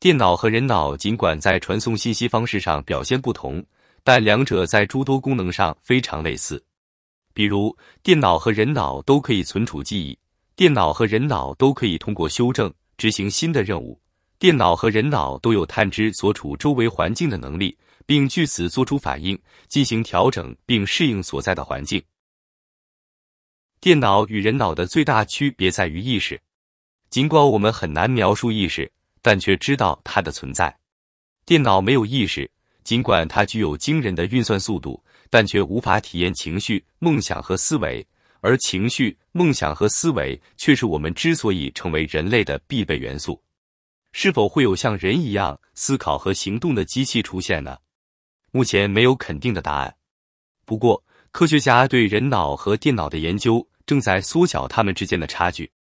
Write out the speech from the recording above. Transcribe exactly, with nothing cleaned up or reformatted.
电脑和人脑尽管在传送信息方式上表现不同，但两者在诸多功能上非常类似。比如，电脑和人脑都可以存储记忆，电脑和人脑都可以通过修正执行新的任务，电脑和人脑都有探知所处周围环境的能力，并据此做出反应，进行调整并适应所在的环境。电脑与人脑的最大区别在于意识。尽管我们很难描述意识，但却知道它的存在。电脑没有意识，尽管它具有惊人的运算速度，但却无法体验情绪、梦想和思维，而情绪、梦想和思维却是我们之所以成为人类的必备元素。是否会有像人一样思考和行动的机器出现呢？目前没有肯定的答案。不过，科学家对人脑和电脑的研究正在缩小它们之间的差距。